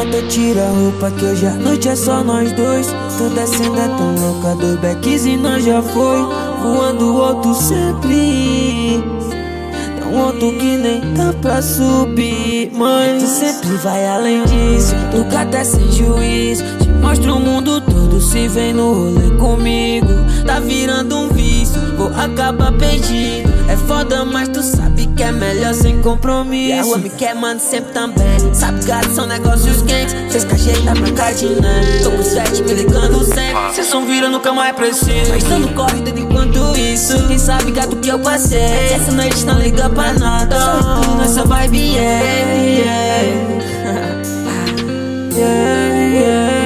Gata, tira a roupa que hoje à noite é só nós dois. Tu descendo é tão louca, 2 becks e nós já foi. Voando alto sempre, tão alto que nem dá pra subir. Mãe, tu sempre vai além disso, tu cata é sem juízo. Te mostra o mundo todo, se vem no rolê comigo. Tá virando um vício, vou acabar perdido. É foda, mas tu sabe que é melhor sem compromisso. E a rua me quer, mano, sempre também. Sabe, gato, são negócios quentes. Cês que ajeita pra cardinar. Tô com 7 me ligando sempre. Cês são vira, nunca mais preciso. Mas tô no corre tudo enquanto isso. Quem sabe, gato, que eu passei. Essa noite não liga pra nada. Só tu nessa vibe, yeah, yeah. Yeah, yeah.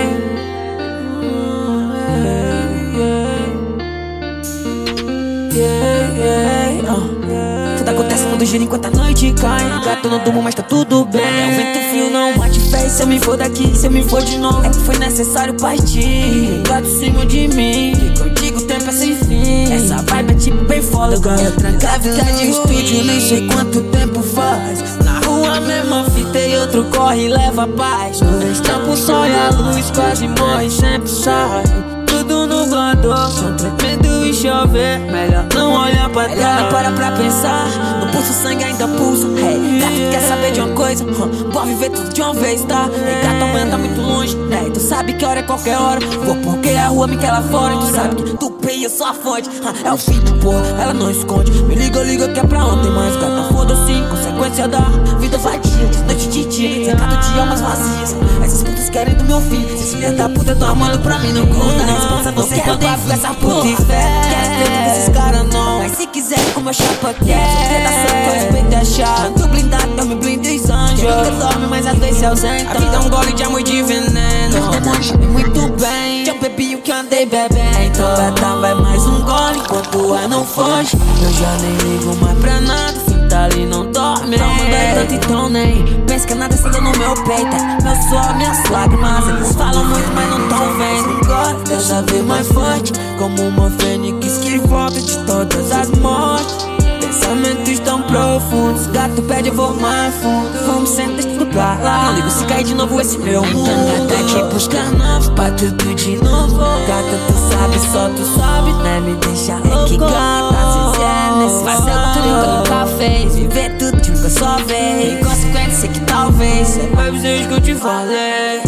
Tudo acontece quando gira enquanto a noite cai. Gato, não durmo, mas tá tudo bem. O vento frio não bate fé. Se eu me for daqui, se eu me for de novo, é que foi necessário partir. Gato em cima de mim, que contigo o tempo é sem fim. Essa vibe é tipo bem foda. Eu ganho trancar, ficar de estúdio, nem sei quanto tempo faz. Na rua mesma fita e outro corre e leva paz. Dois tampos, sol e a luz quase morre, sempre sai. Tudo nublador, só tremendo e chover. Melhor não olhar pra trás. Não para pensar, no pulso sangue ainda pulsa. Hey, gato, quer saber de uma coisa? Pode viver tudo de uma vez, tá? Hey, gato, amanhã tá muito longe. Hey, tu sabe que hora é qualquer hora. Vou porque a rua me quer lá fora. E tu sabe que tu pei, eu sou a fonte. É o fim do porra, ela não esconde. Me liga, liga que é pra ontem. Mas gata, foda-se, consequência da vida vadia. De noite de dia, cercado de almas vazias. Essas putas querem do meu fim. Esses filhos da puta tão amando pra mim, não conta. Você quer dar com essa puta e fé. Quer ter com esses caras não. Mas se quiser com meu chapa quer. Sou da certo, eu respeito a chave. Tu blindado, eu me blindo os anjos. Nunca dorme, mas às vezes se ausenta. A vida é um gole de amor e de veneno. Meus demônios sabem muito bem. Já bebi o que andei bebendo. Então gata, vai mais um gole enquanto o ar não foge. Eu já nem ligo mais pra nada. Tá ali, não dorme. Não manda tanto, então nem pensa que nada sendo no meu peito. Meu suor, minhas lágrimas. Eles falam muito, mas não tão vendo. Cada vez mais forte, como uma fênix que volta de todas as mortes. Pensamentos tão profundos, gato pede, eu vou mais fundo. Vamos sentar tudo pra lá. Não ligo se cair de novo esse meu mundo. Gata, aqui buscar novo, pra tudo de novo. Gata, tu sabe, só tu sabe, né? Me deixa é que gata, às vezes é nesse fazer o que eu nunca fez. Viver tudo de uma só vez. Inconsequente, sei que talvez vai dizer isso que eu te falei.